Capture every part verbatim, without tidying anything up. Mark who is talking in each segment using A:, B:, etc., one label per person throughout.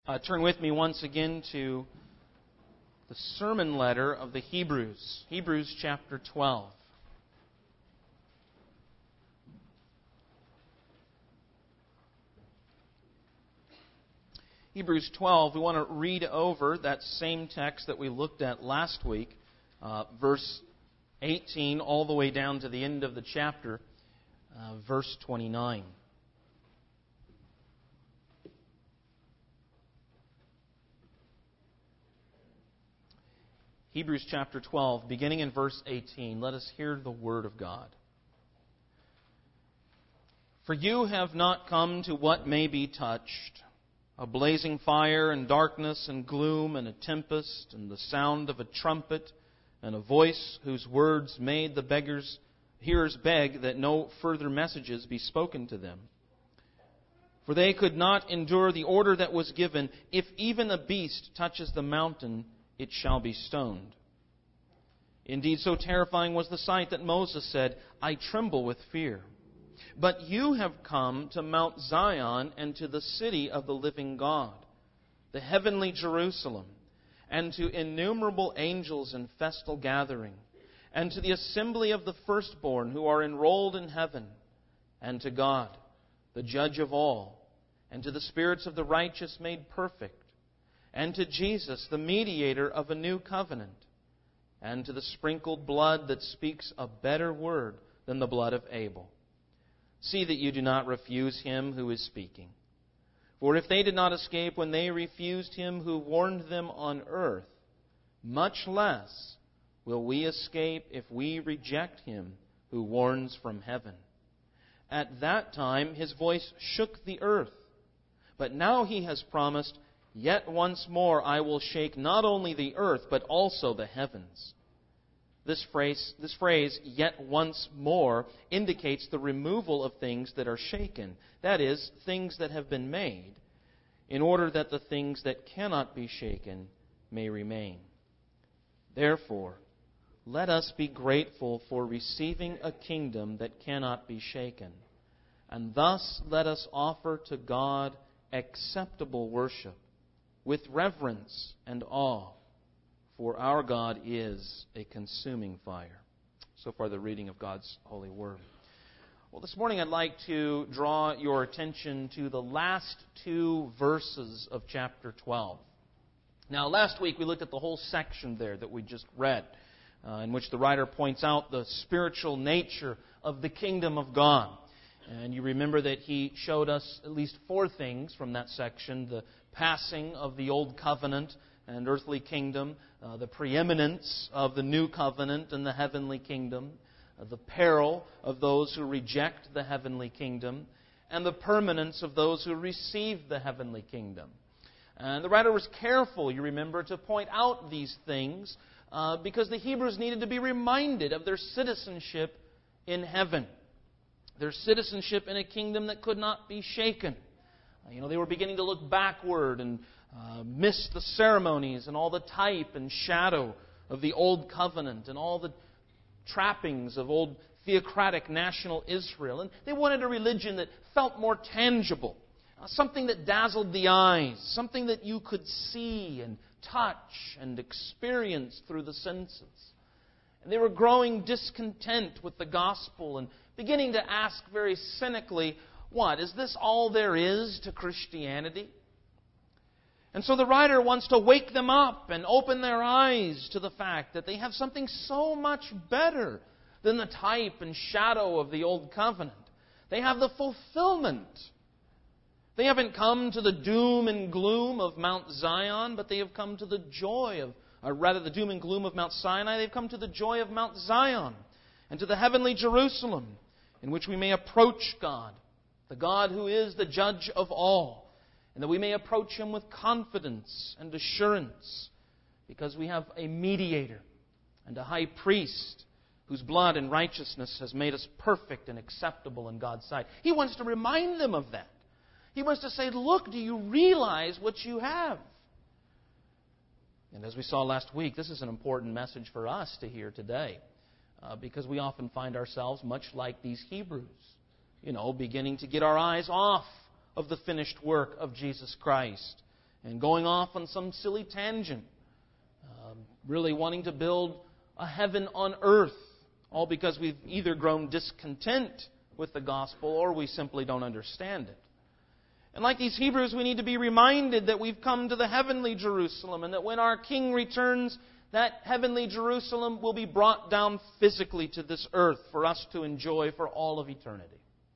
A: Uh, turn with me once again to the sermon letter of the Hebrews, Hebrews chapter twelve. Hebrews twelve, we want to read over that same text that we looked at last week, uh, verse eighteen, all the way down to the end of the chapter, uh, verse twenty-nine. Hebrews chapter twelve, beginning in verse eighteen, let us hear the Word of God. For you have not come to what may be touched, a blazing fire and darkness and gloom and a tempest and the sound of a trumpet and a voice whose words made the beggars, hearers beg that no further messages be spoken to them. For they could not endure the order that was given, if even a beast touches the mountain, it shall be stoned. Indeed, so terrifying was the sight that Moses said, I tremble with fear. But you have come to Mount Zion and to the city of the living God, the heavenly Jerusalem, and to innumerable angels in festal gathering, and to the assembly of the firstborn who are enrolled in heaven, and to God, the judge of all, and to the spirits of the righteous made perfect, and to Jesus, the mediator of a new covenant, and to the sprinkled blood that speaks a better word than the blood of Abel. See that you do not refuse him who is speaking. For if they did not escape when they refused him who warned them on earth, much less will we escape if we reject him who warns from heaven. At that time his voice shook the earth, but now he has promised, Yet once more I will shake not only the earth, but also the heavens. This phrase, this phrase, yet once more, indicates the removal of things that are shaken. That is, things that have been made, in order that the things that cannot be shaken may remain. Therefore, let us be grateful for receiving a kingdom that cannot be shaken. And thus let us offer to God acceptable worship, with reverence and awe, for our God is a consuming fire. So far, the reading of God's holy word. Well, this morning I'd like to draw your attention to the last two verses of chapter twelve. Now, last week we looked at the whole section there that we just read, uh, in which the writer points out the spiritual nature of the kingdom of God. And you remember that he showed us at least four things from that section: the passing of the old covenant and earthly kingdom, uh, the preeminence of the new covenant and the heavenly kingdom, uh, the peril of those who reject the heavenly kingdom, and the permanence of those who receive the heavenly kingdom. And the writer was careful, you remember, to point out these things uh, because the Hebrews needed to be reminded of their citizenship in heaven. Their citizenship in a kingdom that could not be shaken. You know, they were beginning to look backward and uh, miss the ceremonies and all the type and shadow of the old covenant and all the trappings of old theocratic national Israel. And they wanted a religion that felt more tangible, uh, something that dazzled the eyes, something that you could see and touch and experience through the senses. And they were growing discontent with the gospel and beginning to ask very cynically, what, is this all there is to Christianity? And so the writer wants to wake them up and open their eyes to the fact that they have something so much better than the type and shadow of the old covenant. They have the fulfillment. They haven't come to the doom and gloom of Mount Zion, but they have come to the joy of, or rather the doom and gloom of Mount Sinai. They've come to the joy of Mount Zion and to the heavenly Jerusalem, in which we may approach God, the God who is the judge of all, and that we may approach Him with confidence and assurance, because we have a mediator and a high priest whose blood and righteousness has made us perfect and acceptable in God's sight. He wants to remind them of that. He wants to say, look, do you realize what you have? And as we saw last week, this is an important message for us to hear today. Uh, because we often find ourselves much like these Hebrews, you know, beginning to get our eyes off of the finished work of Jesus Christ and going off on some silly tangent, um, really wanting to build a heaven on earth, all because we've either grown discontent with the gospel or we simply don't understand it. And like these Hebrews, we need to be reminded that we've come to the heavenly Jerusalem, and that when our King returns, that heavenly Jerusalem will be brought down physically to this earth for us to enjoy for all of eternity.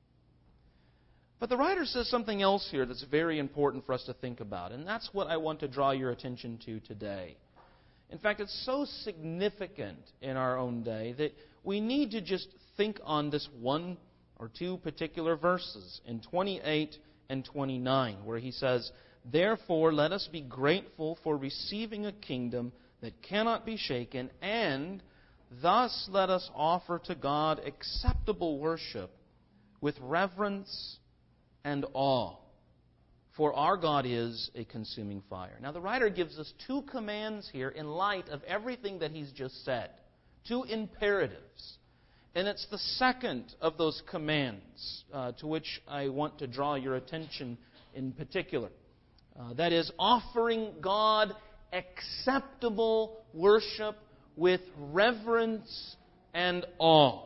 A: But the writer says something else here that's very important for us to think about, and that's what I want to draw your attention to today. In fact, it's so significant in our own day that we need to just think on this one or two particular verses in twenty-eight and twenty-nine, where he says, "Therefore let us be grateful for receiving a kingdom that cannot be shaken, and thus let us offer to God acceptable worship with reverence and awe. For our God is a consuming fire." Now the writer gives us two commands here in light of everything that he's just said. Two imperatives. And it's the second of those commands uh, to which I want to draw your attention in particular. Uh, that is, offering God acceptable worship with reverence and awe.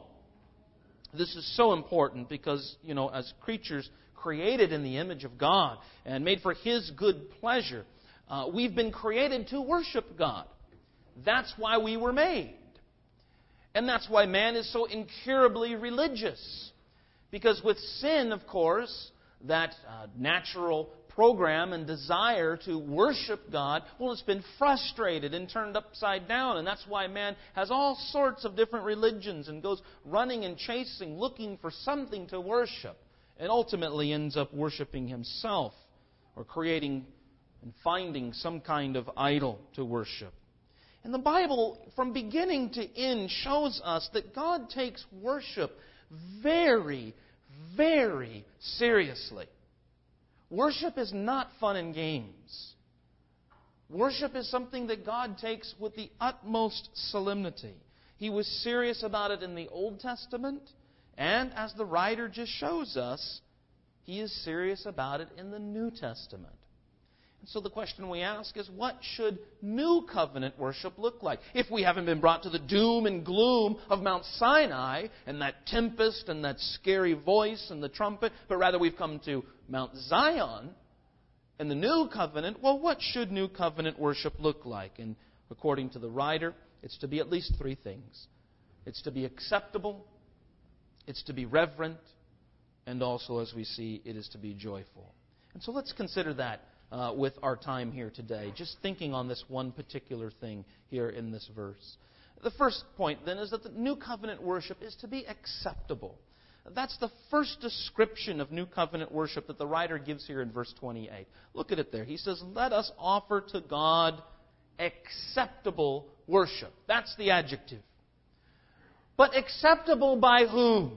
A: This is so important because, you know, as creatures created in the image of God and made for His good pleasure, uh, we've been created to worship God. That's why we were made. And that's why man is so incurably religious. Because with sin, of course, that uh, natural program and desire to worship God, well, it's been frustrated and turned upside down. And that's why man has all sorts of different religions and goes running and chasing, looking for something to worship. And ultimately ends up worshiping himself or creating and finding some kind of idol to worship. And the Bible, from beginning to end, shows us that God takes worship very, very seriously. Worship is not fun and games. Worship is something that God takes with the utmost solemnity. He was serious about it in the Old Testament, and as the writer just shows us, He is serious about it in the New Testament. And so the question we ask is, what should New Covenant worship look like? If we haven't been brought to the doom and gloom of Mount Sinai and that tempest and that scary voice and the trumpet, but rather we've come to Mount Zion and the New Covenant, well, what should New Covenant worship look like? And according to the writer, it's to be at least three things. It's to be acceptable, it's to be reverent, and also, as we see, it is to be joyful. And so let's consider that Uh, with our time here today, just thinking on this one particular thing here in this verse. The first point, then, is that the New Covenant worship is to be acceptable. That's the first description of New Covenant worship that the writer gives here in verse twenty-eight. Look at it there. He says, "Let us offer to God acceptable worship." That's the adjective. But acceptable by whom?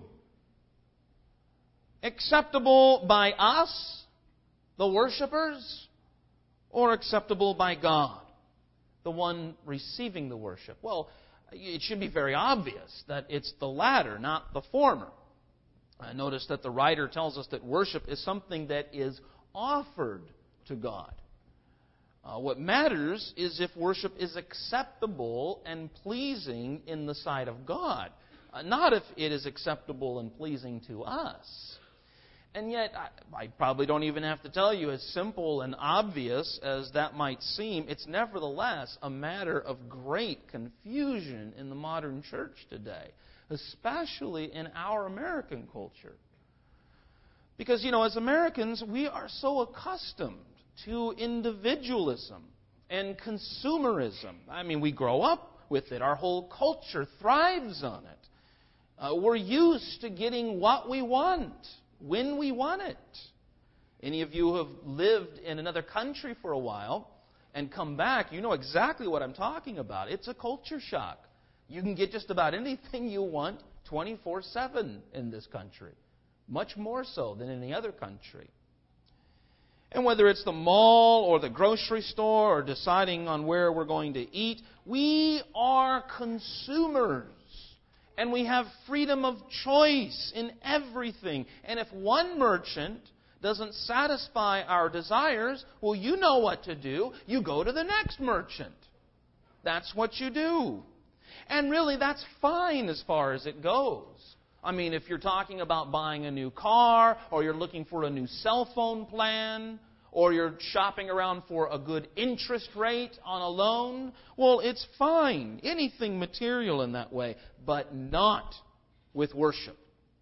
A: Acceptable by us, the worshipers, or acceptable by God, the one receiving the worship? Well, it should be very obvious that it's the latter, not the former. I notice that the writer tells us that worship is something that is offered to God. Uh, what matters is if worship is acceptable and pleasing in the sight of God, uh, not if it is acceptable and pleasing to us. And yet, I, I probably don't even have to tell you, as simple and obvious as that might seem, it's nevertheless a matter of great confusion in the modern church today, especially in our American culture. Because, you know, as Americans, we are so accustomed to individualism and consumerism. I mean, we grow up with it. Our whole culture thrives on it. Uh, we're used to getting what we want when we want it. Any of you who have lived in another country for a while and come back, you know exactly what I'm talking about. It's a culture shock. You can get just about anything you want twenty-four seven in this country. Much more so than any other country. And whether it's the mall or the grocery store or deciding on where we're going to eat, we are consumers. And we have freedom of choice in everything. And if one merchant doesn't satisfy our desires, well, you know what to do. You go to the next merchant. That's what you do. And really, that's fine as far as it goes. I mean, if you're talking about buying a new car, or you're looking for a new cell phone plan, or you're shopping around for a good interest rate on a loan, well, it's fine. Anything material in that way, but not with worship.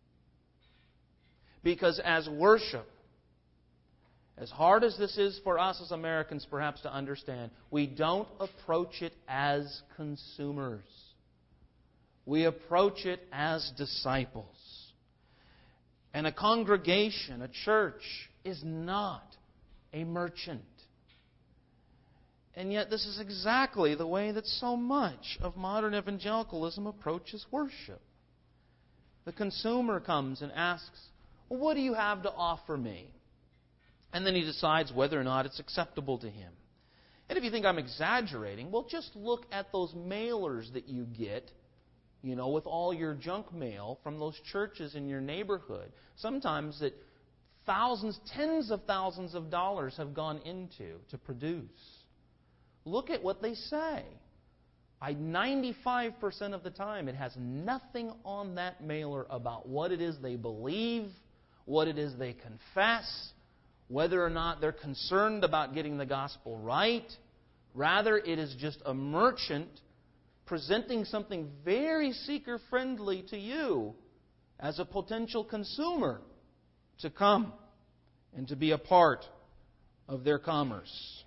A: Because as worship, as hard as this is for us as Americans perhaps to understand, we don't approach it as consumers. We approach it as disciples. And a congregation, a church, is not a merchant. And yet this is exactly the way that so much of modern evangelicalism approaches worship. The consumer comes and asks, well, what do you have to offer me? And then he decides whether or not it's acceptable to him. And if you think I'm exaggerating, well, just look at those mailers that you get, you know, with all your junk mail from those churches in your neighborhood. Sometimes that thousands, tens of thousands of dollars have gone into to produce. Look at what they say. I ninety-five percent of the time, it has nothing on that mailer about what it is they believe, what it is they confess, whether or not they're concerned about getting the gospel right. Rather, it is just a merchant presenting something very seeker-friendly to you as a potential consumer to come and to be a part of their commerce.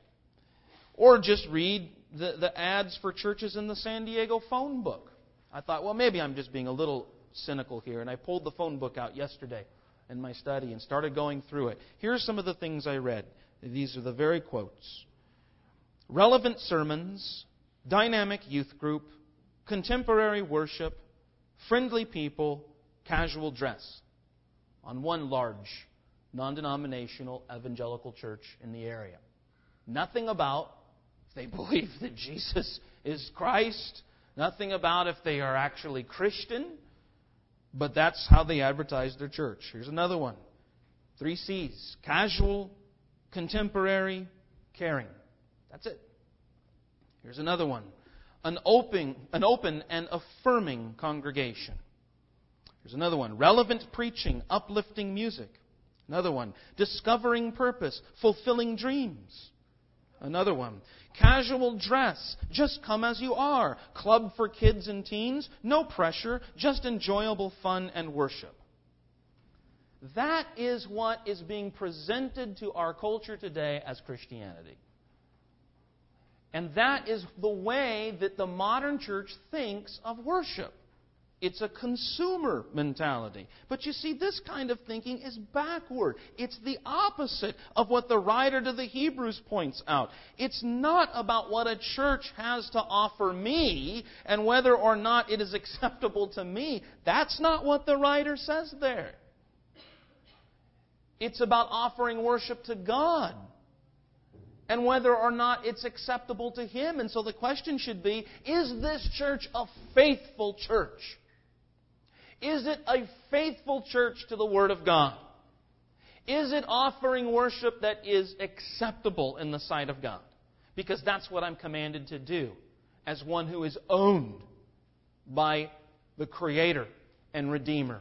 A: Or just read the, the ads for churches in the San Diego phone book. I thought, well, maybe I'm just being a little cynical here, and I pulled the phone book out yesterday in my study and started going through it. Here are some of the things I read. These are the very quotes. Relevant sermons, dynamic youth group, contemporary worship, friendly people, casual dress. On one large, non-denominational evangelical church in the area. Nothing about if they believe that Jesus is Christ. Nothing about if they are actually Christian. But that's how they advertise their church. Here's another one. Three C's. Casual, contemporary, caring. That's it. Here's another one. An open, an open and affirming congregation. Here's another one. Relevant preaching, uplifting music. Another one. Discovering purpose, fulfilling dreams. Another one. Casual dress, just come as you are. Club for kids and teens, no pressure, just enjoyable fun and worship. That is what is being presented to our culture today as Christianity. And that is the way that the modern church thinks of worship. It's a consumer mentality. But you see, this kind of thinking is backward. It's the opposite of what the writer to the Hebrews points out. It's not about what a church has to offer me and whether or not it is acceptable to me. That's not what the writer says there. It's about offering worship to God and whether or not it's acceptable to Him. And so the question should be, is this church a faithful church? Is it a faithful church to the Word of God? Is it offering worship that is acceptable in the sight of God? Because that's what I'm commanded to do as one who is owned by the Creator and Redeemer.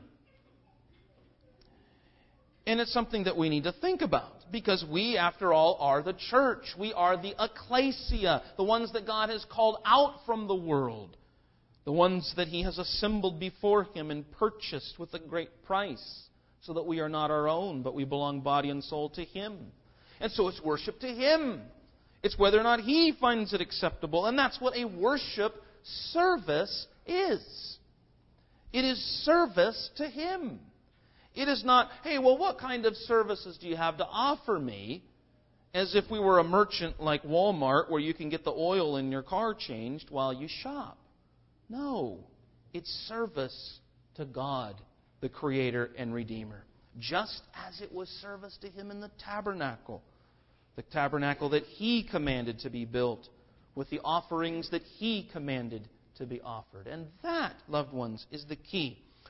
A: And it's something that we need to think about. Because we, after all, are the church. We are the ecclesia, the ones that God has called out from the world. The ones that He has assembled before Him and purchased with a great price, so that we are not our own, but we belong body and soul to Him. And so it's worship to Him. It's whether or not He finds it acceptable. And that's what a worship service is. It is service to Him. It is not, hey, well, what kind of services do you have to offer me? As if we were a merchant like Walmart, where you can get the oil in your car changed while you shop. No, it's service to God, the Creator and Redeemer. Just as it was service to Him in the tabernacle. The tabernacle that He commanded to be built with the offerings that He commanded to be offered. And that, loved ones, is the key.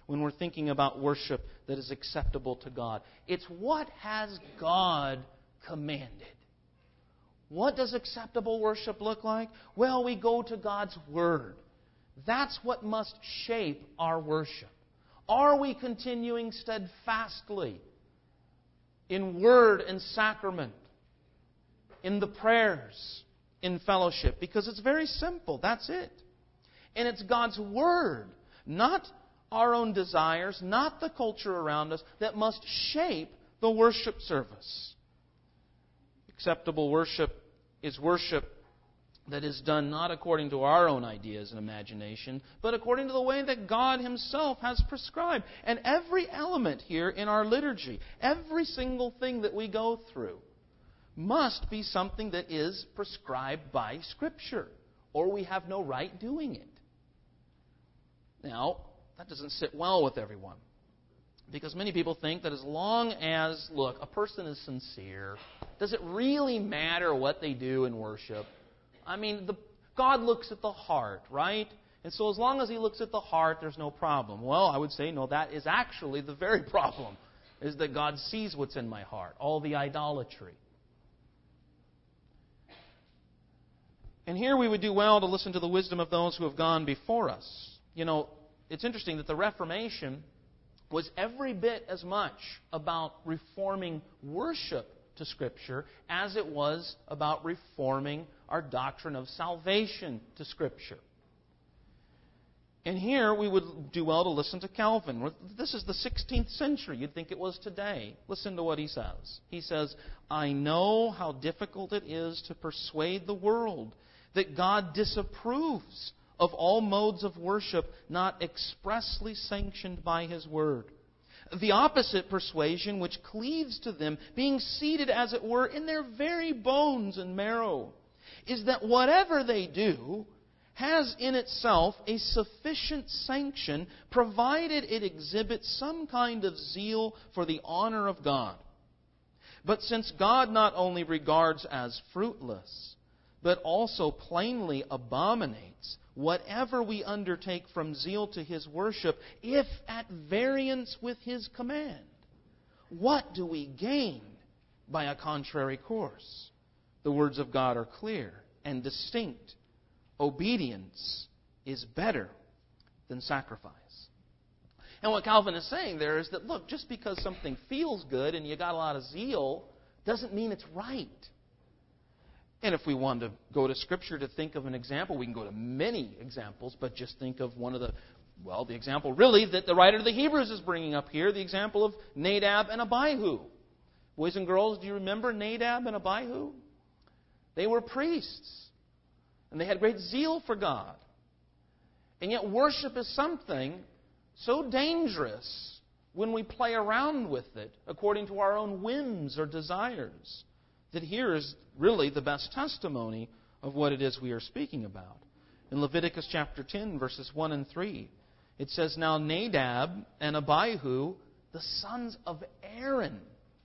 A: when we're thinking about worship that is acceptable to God. It's what has God commanded. What does acceptable worship look like? Well, we go to God's Word. That's what must shape our worship. Are we continuing steadfastly in word and sacrament, in the prayers, in fellowship? Because it's very simple. That's it. And it's God's Word, not our own desires, not the culture around us, that must shape the worship service. Acceptable worship is worship that is done not according to our own ideas and imagination, but according to the way that God Himself has prescribed. And every element here in our liturgy, every single thing that we go through, must be something that is prescribed by Scripture, or we have no right doing it. Now, that doesn't sit well with everyone, because many people think that as long as, look, a person is sincere, does it really matter what they do in worship? I mean, the, God looks at the heart, right? And so as long as He looks at the heart, there's no problem. Well, I would say, no, that is actually the very problem, is that God sees what's in my heart, all the idolatry. And here we would do well to listen to the wisdom of those who have gone before us. You know, it's interesting that the Reformation was every bit as much about reforming worship to Scripture as it was about reforming our doctrine of salvation to Scripture. And here we would do well to listen to Calvin. This is the sixteenth century. You'd think it was today. Listen to what he says. He says, "I know how difficult it is to persuade the world that God disapproves of all modes of worship not expressly sanctioned by His Word. The opposite persuasion which cleaves to them, being seated as it were in their very bones and marrow, is that whatever they do has in itself a sufficient sanction, provided it exhibits some kind of zeal for the honor of God. But since God not only regards as fruitless, but also plainly abominates whatever we undertake from zeal to His worship, if at variance with His command, what do we gain by a contrary course? The words of God are clear and distinct. Obedience is better than sacrifice." And what Calvin is saying there is that, look, just because something feels good and you got a lot of zeal doesn't mean it's right. And if we want to go to Scripture to think of an example, we can go to many examples, but just think of one of the, well, the example really that the writer of the Hebrews is bringing up here, the example of Nadab and Abihu. Boys and girls, do you remember Nadab and Abihu? They were priests, and they had great zeal for God. And yet worship is something so dangerous when we play around with it according to our own whims or desires, that here is really the best testimony of what it is we are speaking about. In Leviticus chapter ten, verses one and three, it says, "Now Nadab and Abihu, the sons of Aaron,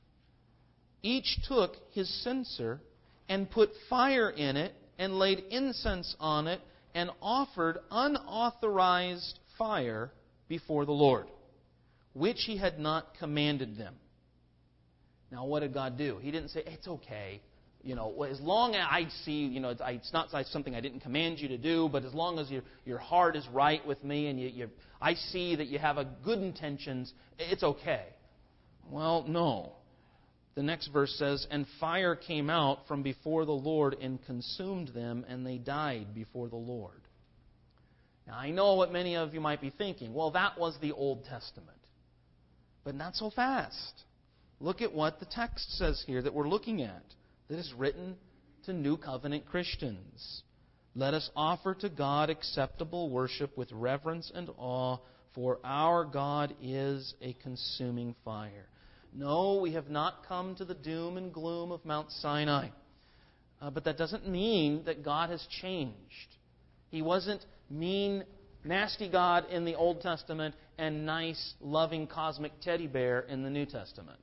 A: each took his censer and put fire in it and laid incense on it and offered unauthorized fire before the Lord, which He had not commanded them." Now, what did God do? He didn't say, "It's okay. You know, as long as I see, you know, it's not something I didn't command you to do, but as long as your your heart is right with me and you, you, I see that you have a good intentions, it's okay." Well, no. The next verse says, "And fire came out from before the Lord and consumed them, and they died before the Lord." Now, I know what many of you might be thinking. Well, that was the Old Testament. But not so fast. Look at what the text says here that we're looking at, that is written to New Covenant Christians. "Let us offer to God acceptable worship with reverence and awe, for our God is a consuming fire." No, we have not come to the doom and gloom of Mount Sinai. Uh, but that doesn't mean that God has changed. He wasn't mean, nasty God in the Old Testament and nice, loving, cosmic teddy bear in the New Testament.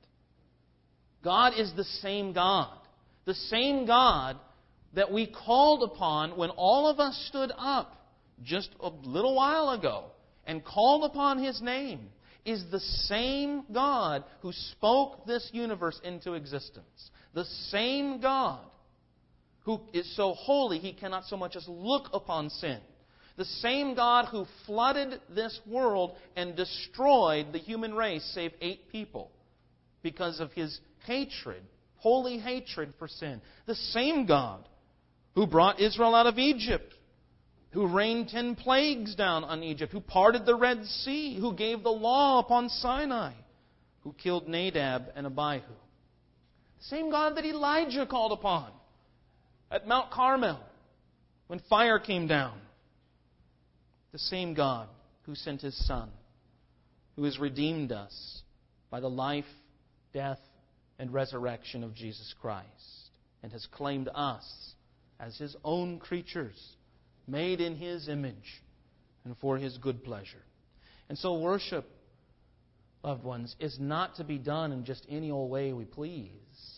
A: God is the same God. The same God that we called upon when all of us stood up just a little while ago and called upon His name is the same God who spoke this universe into existence. The same God who is so holy He cannot so much as look upon sin. The same God who flooded this world and destroyed the human race, save eight people, because of His hatred, holy hatred for sin. The same God who brought Israel out of Egypt, who rained ten plagues down on Egypt, who parted the Red Sea, who gave the law upon Sinai, who killed Nadab and Abihu. The same God that Elijah called upon at Mount Carmel when fire came down. The same God who sent His Son, who has redeemed us by the life, death, and resurrection of Jesus Christ, and has claimed us as His own creatures, made in His image and for His good pleasure. And so worship, loved ones, is not to be done in just any old way we please.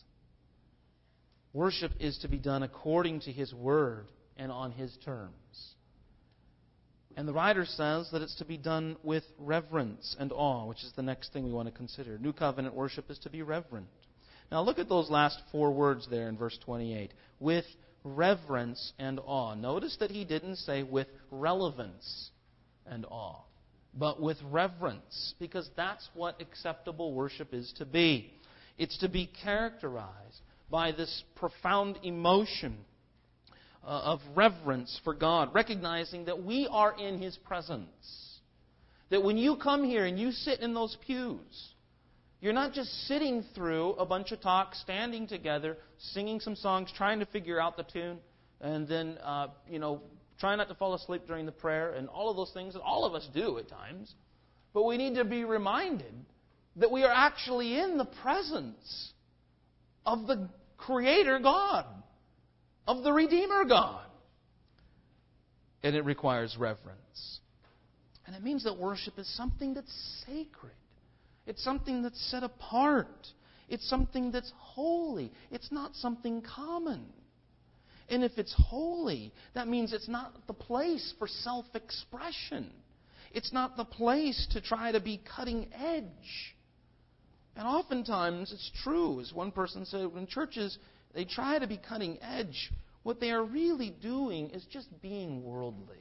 A: Worship is to be done according to His Word and on His terms. And the writer says that it's to be done with reverence and awe, which is the next thing we want to consider. New covenant worship is to be reverent. Now look at those last four words there in verse twenty-eight. With reverence and awe. Notice that he didn't say with relevance and awe, but with reverence, because that's what acceptable worship is to be. It's to be characterized by this profound emotion of reverence for God, recognizing that we are in His presence. That when you come here and you sit in those pews, you're not just sitting through a bunch of talk, standing together, singing some songs, trying to figure out the tune, and then, uh, you know, trying not to fall asleep during the prayer, and all of those things that all of us do at times. But we need to be reminded that we are actually in the presence of the Creator God, of the Redeemer God. And it requires reverence. And it means that worship is something that's sacred. It's something that's set apart. It's something that's holy. It's not something common. And if it's holy, that means it's not the place for self-expression. It's not the place to try to be cutting edge. And oftentimes, it's true, as one person said, when churches, they try to be cutting edge, what they are really doing is just being worldly.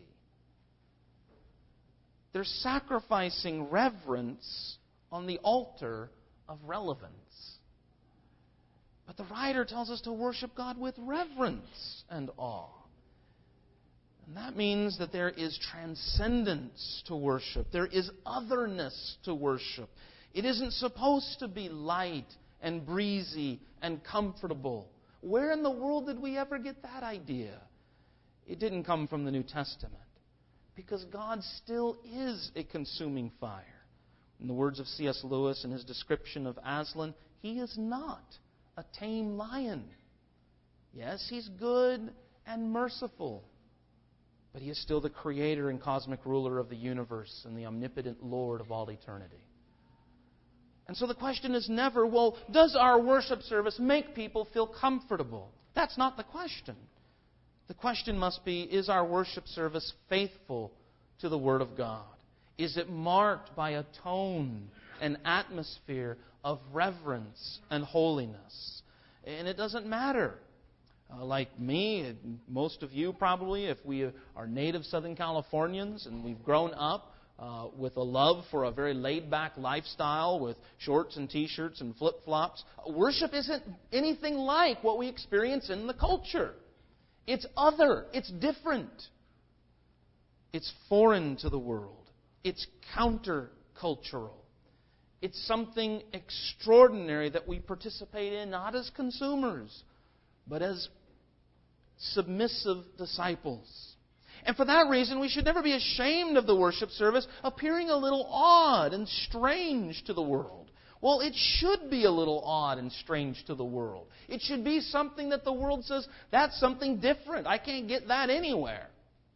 A: They're sacrificing reverence on the altar of relevance. But the writer tells us to worship God with reverence and awe. And that means that there is transcendence to worship. There is otherness to worship. It isn't supposed to be light and breezy and comfortable. Where in the world did we ever get that idea? It didn't come from the New Testament. Because God still is a consuming fire. In the words of C S Lewis in his description of Aslan, He is not a tame lion. Yes, He's good and merciful, but He is still the creator and cosmic ruler of the universe and the omnipotent Lord of all eternity. And so the question is never, well, does our worship service make people feel comfortable? That's not the question. The question must be, is our worship service faithful to the Word of God? Is it marked by a tone, an atmosphere of reverence and holiness? And it doesn't matter. Uh, like me, and most of you probably, if we are native Southern Californians and we've grown up uh, with a love for a very laid-back lifestyle with shorts and T-shirts and flip-flops, worship isn't anything like what we experience in the culture. It's other. It's different. It's foreign to the world. It's countercultural. It's something extraordinary that we participate in, not as consumers, but as submissive disciples. And for that reason, we should never be ashamed of the worship service appearing a little odd and strange to the world. Well, it should be a little odd and strange to the world. It should be something that the world says, that's something different. I can't get that anywhere.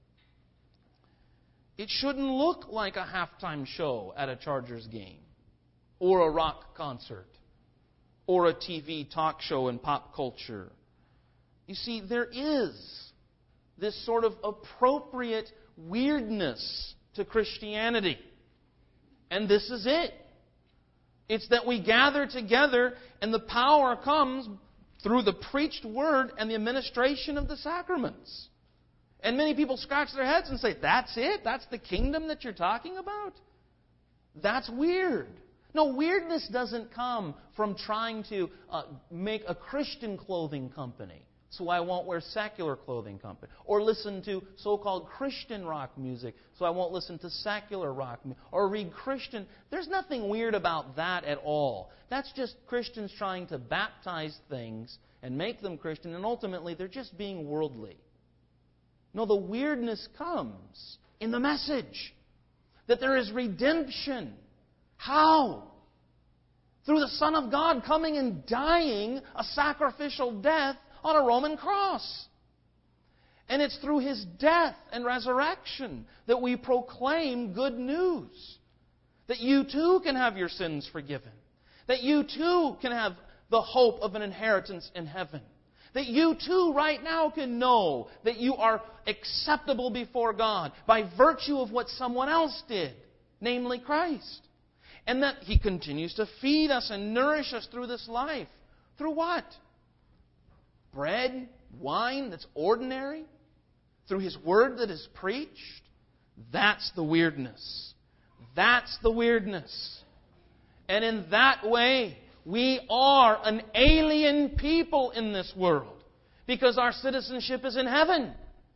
A: It shouldn't look like a halftime show at a Chargers game, or a rock concert, or a T V talk show in pop culture. You see, there is this sort of appropriate weirdness to Christianity. And this is it. It's that we gather together and the power comes through the preached word and the administration of the sacraments. And many people scratch their heads and say, that's it? That's the kingdom that you're talking about? That's weird. No, weirdness doesn't come from trying to uh, make a Christian clothing company, so I won't wear secular clothing company. Or listen to so-called Christian rock music, so I won't listen to secular rock music. Or read Christian. There's nothing weird about that at all. That's just Christians trying to baptize things and make them Christian, and ultimately they're just being worldly. No, the weirdness comes in the message that there is redemption. How? Through the Son of God coming and dying a sacrificial death on a Roman cross. And it's through His death and resurrection that we proclaim good news. That you too can have your sins forgiven. That you too can have the hope of an inheritance in heaven. That you too right now can know that you are acceptable before God by virtue of what someone else did, namely Christ. And that He continues to feed us and nourish us through this life. Through what? Bread, wine that's ordinary? Through His Word that is preached? That's the weirdness. That's the weirdness. And in that way, we are an alien people in this world. Because our citizenship is in heaven.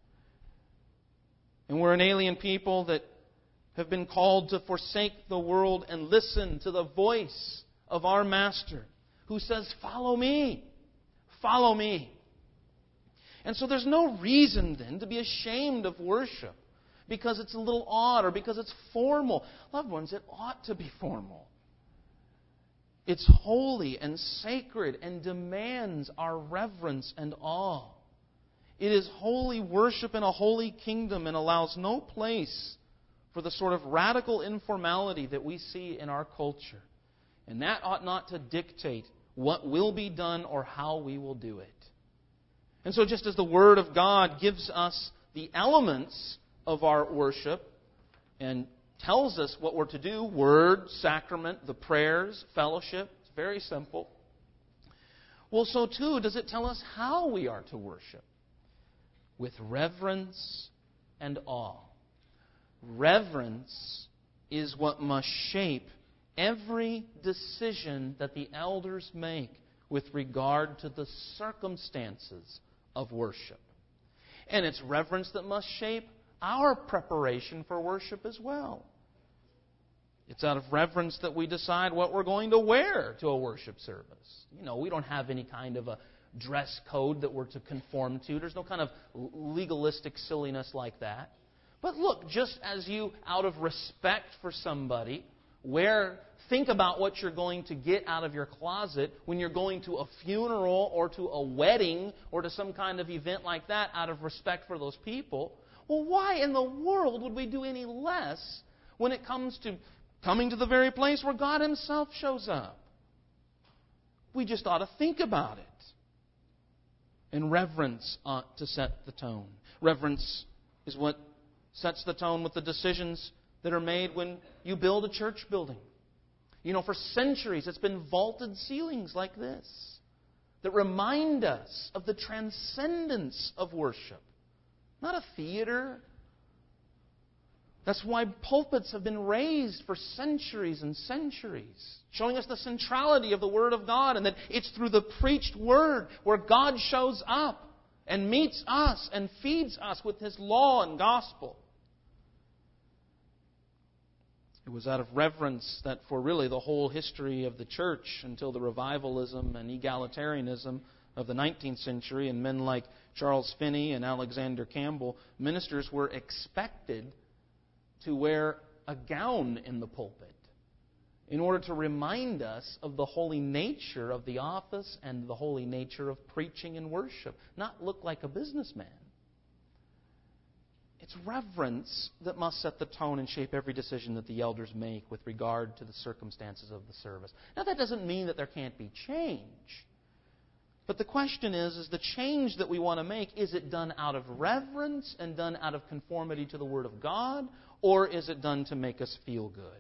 A: And we're an alien people that have been called to forsake the world and listen to the voice of our Master, who says, follow me, follow me. And so there's no reason then to be ashamed of worship because it's a little odd or because it's formal. Loved ones, it ought to be formal. It's holy and sacred and demands our reverence and awe. It is holy worship in a holy kingdom and allows no place for the sort of radical informality that we see in our culture. And that ought not to dictate what will be done or how we will do it. And so just as the Word of God gives us the elements of our worship and tells us what we're to do, Word, sacrament, the prayers, fellowship, it's very simple. Well, so too does it tell us how we are to worship. With reverence and awe. Reverence is what must shape every decision that the elders make with regard to the circumstances of worship. And it's reverence that must shape our preparation for worship as well. It's out of reverence that we decide what we're going to wear to a worship service. You know, we don't have any kind of a dress code that we're to conform to. There's no kind of legalistic silliness like that. But look, just as you, out of respect for somebody, wear, think about what you're going to get out of your closet when you're going to a funeral or to a wedding or to some kind of event like that out of respect for those people. Well, why in the world would we do any less when it comes to coming to the very place where God Himself shows up? We just ought to think about it. And reverence ought to set the tone. Reverence is what sets the tone with the decisions that are made when you build a church building. You know, for centuries it's been vaulted ceilings like this that remind us of the transcendence of worship. Not a theater. That's why pulpits have been raised for centuries and centuries, showing us the centrality of the Word of God and that it's through the preached Word where God shows up and meets us and feeds us with His law and gospel. It was out of reverence that for really the whole history of the church until the revivalism and egalitarianism of the nineteenth century and men like Charles Finney and Alexander Campbell, ministers were expected to wear a gown in the pulpit in order to remind us of the holy nature of the office and the holy nature of preaching and worship, not look like a businessman. It's reverence that must set the tone and shape every decision that the elders make with regard to the circumstances of the service. Now, that doesn't mean that there can't be change. But the question is, is the change that we want to make, is it done out of reverence and done out of conformity to the Word of God, or is it done to make us feel good?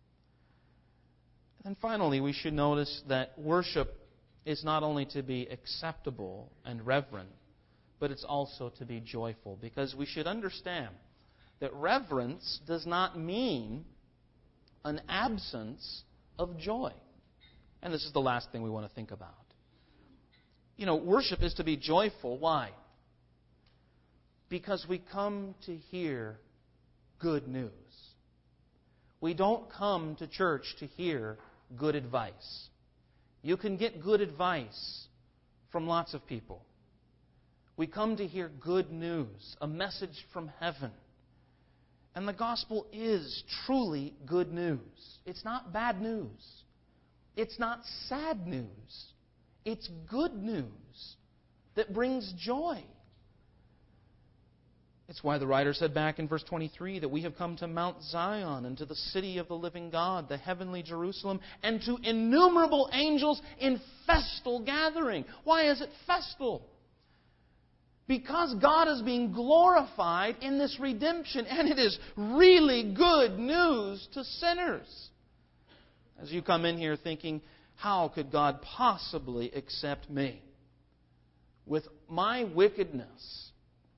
A: And finally, we should notice that worship is not only to be acceptable and reverent, but it's also to be joyful. Because we should understand that reverence does not mean an absence of joy. And this is the last thing we want to think about. You know, worship is to be joyful. Why? Because we come to hear good news. We don't come to church to hear good advice. You can get good advice from lots of people. We come to hear good news, a message from heaven. And the gospel is truly good news. It's not bad news. It's not sad news. It's good news that brings joy. It's why the writer said back in verse twenty-three that we have come to Mount Zion and to the city of the living God, the heavenly Jerusalem, and to innumerable angels in festal gathering. Why is it festal? Because God is being glorified in this redemption, and it is really good news to sinners. As you come in here thinking, how could God possibly accept me? With my wickedness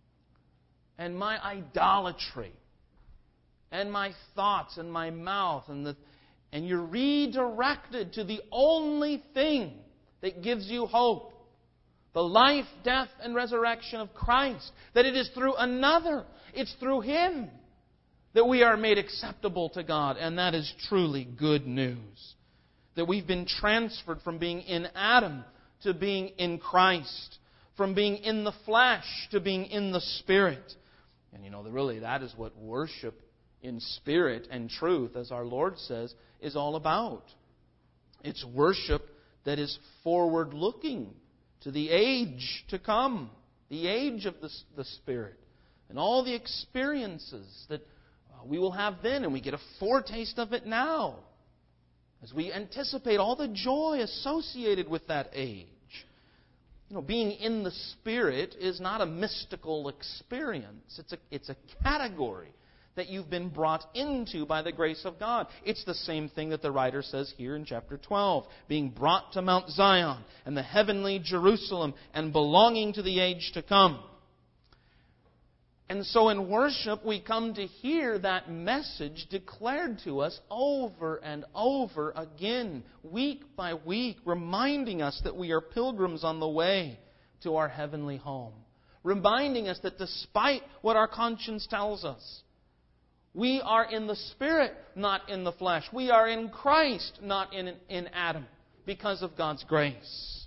A: and my idolatry and my thoughts and my mouth, and the, and you're redirected to the only thing that gives you hope. The life, death, and resurrection of Christ. That it is through another. It's through Him that we are made acceptable to God. And that is truly good news. That we've been transferred from being in Adam to being in Christ. From being in the flesh to being in the Spirit. And you know, really that is what worship in spirit and truth, as our Lord says, is all about. It's worship that is forward-looking to the age to come, the age of the, the Spirit, and all the experiences that uh, we will have then, and we get a foretaste of it now, as we anticipate all the joy associated with that age. You know, being in the Spirit is not a mystical experience. It's a, it's a category that you've been brought into by the grace of God. It's the same thing that the writer says here in chapter twelve. Being brought to Mount Zion and the heavenly Jerusalem and belonging to the age to come. And so in worship we come to hear that message declared to us over and over again, week by week, reminding us that we are pilgrims on the way to our heavenly home. Reminding us that despite what our conscience tells us, we are in the Spirit, not in the flesh. We are in Christ, not in, in Adam, because of God's grace.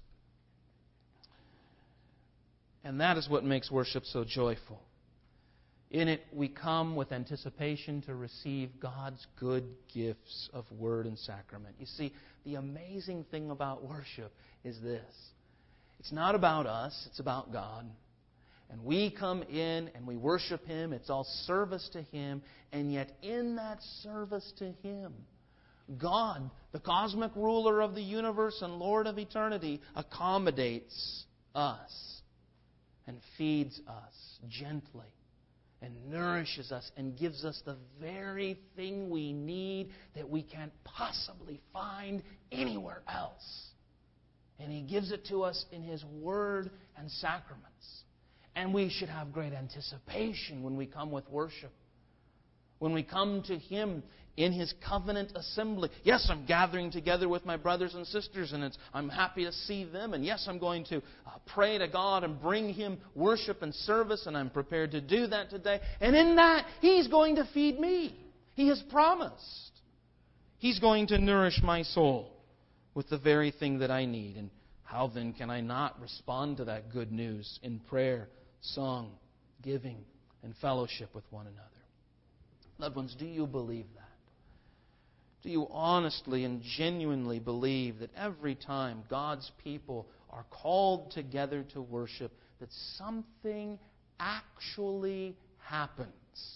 A: And that is what makes worship so joyful. In it, we come with anticipation to receive God's good gifts of word and sacrament. You see, the amazing thing about worship is this. It's not about us, it's about God. And we come in and we worship Him. It's all service to Him. And yet in that service to Him, God, the cosmic ruler of the universe and Lord of eternity, accommodates us and feeds us gently and nourishes us and gives us the very thing we need that we can't possibly find anywhere else. And He gives it to us in His Word and sacraments. And we should have great anticipation when we come with worship. When we come to Him in His covenant assembly. Yes, I'm gathering together with my brothers and sisters, and it's, I'm happy to see them. And yes, I'm going to uh, pray to God and bring Him worship and service, and I'm prepared to do that today. And in that, He's going to feed me. He has promised. He's going to nourish my soul with the very thing that I need. And how then can I not respond to that good news in prayer, song, giving, and fellowship with one another? Loved ones, do you believe that? Do you honestly and genuinely believe that every time God's people are called together to worship, that something actually happens?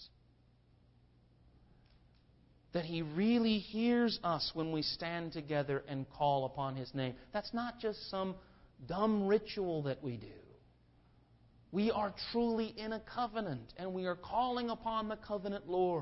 A: That He really hears us when we stand together and call upon His name. That's not just some dumb ritual that we do. We are truly in a covenant, and we are calling upon the covenant Lord.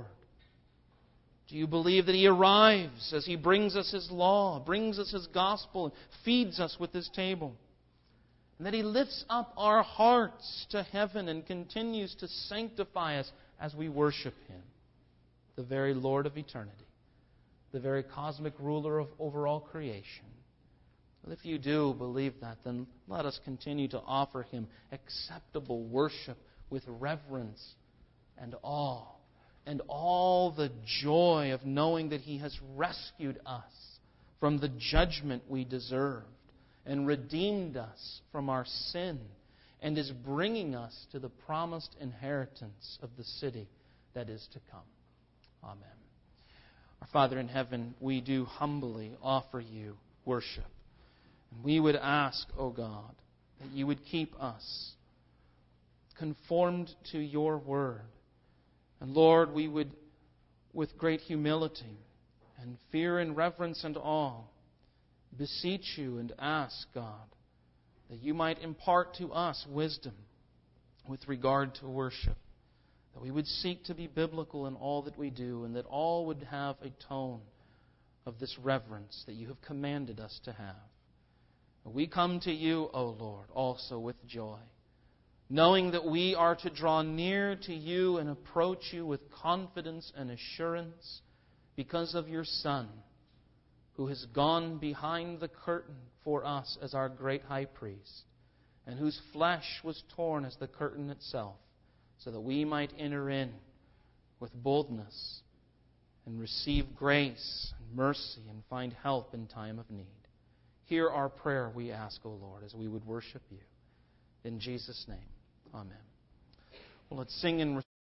A: Do you believe that He arrives as He brings us His law, brings us His gospel, and feeds us with His table? And that He lifts up our hearts to heaven and continues to sanctify us as we worship Him, the very Lord of eternity, the very cosmic ruler of over all creation? Well, if you do believe that, then let us continue to offer Him acceptable worship with reverence and awe, and all the joy of knowing that He has rescued us from the judgment we deserved and redeemed us from our sin and is bringing us to the promised inheritance of the city that is to come. Amen. Our Father in heaven, we do humbly offer You worship. And we would ask, O God, that You would keep us conformed to Your word. And Lord, we would, with great humility and fear and reverence and awe, beseech You and ask, God, that You might impart to us wisdom with regard to worship, that we would seek to be biblical in all that we do, and that all would have a tone of this reverence that You have commanded us to have. We come to You, O Lord, also with joy, knowing that we are to draw near to You and approach You with confidence and assurance because of Your Son, who has gone behind the curtain for us as our great high priest, and whose flesh was torn as the curtain itself, so that we might enter in with boldness and receive grace and mercy and find help in time of need. Hear our prayer, we ask, O Lord, as we would worship You. In Jesus' name, amen. Well, let's sing in